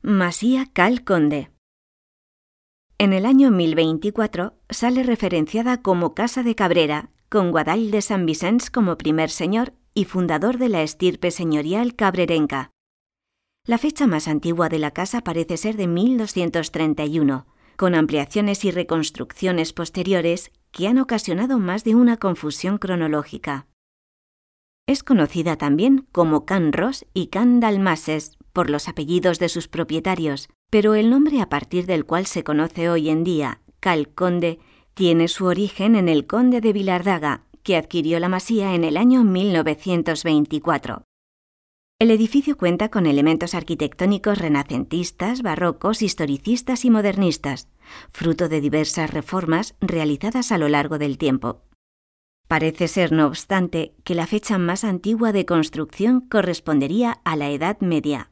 Masía Cal Conde. En el año 1024 sale referenciada como Casa de Cabrera, con Guadall de Sant Vicenç como primer señor y fundador de la estirpe señorial cabrerenca. La fecha más antigua de la casa parece ser de 1231, con ampliaciones y reconstrucciones posteriores que han ocasionado más de una confusión cronológica. Es conocida también como Can Ros y Can Dalmases por los apellidos de sus propietarios, pero el nombre a partir del cual se conoce hoy en día, Cal Conde, tiene su origen en el conde de Vilardaga, que adquirió la masía en el año 1924. El edificio cuenta con elementos arquitectónicos renacentistas, barrocos, historicistas y modernistas, fruto de diversas reformas realizadas a lo largo del tiempo. Parece ser, no obstante, que la fecha más antigua de construcción correspondería a la Edad Media.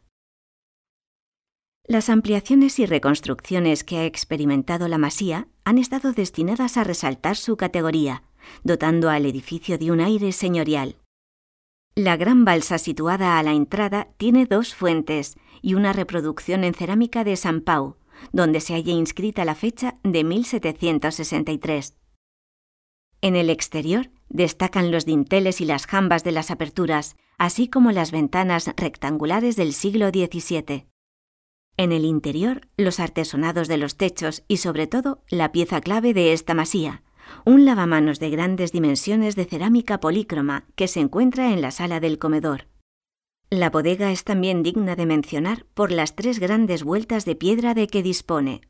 Las ampliaciones y reconstrucciones que ha experimentado la masía han estado destinadas a resaltar su categoría, dotando al edificio de un aire señorial. La gran balsa situada a la entrada tiene 2 fuentes y una reproducción en cerámica de Sant Pau, donde se halla inscrita la fecha de 1763. En el exterior destacan los dinteles y las jambas de las aperturas, así como las ventanas rectangulares del siglo XVII. En el interior, los artesonados de los techos y, sobre todo, la pieza clave de esta masía, un lavamanos de grandes dimensiones de cerámica polícroma que se encuentra en la sala del comedor. La bodega es también digna de mencionar por las 3 grandes vueltas de piedra de que dispone,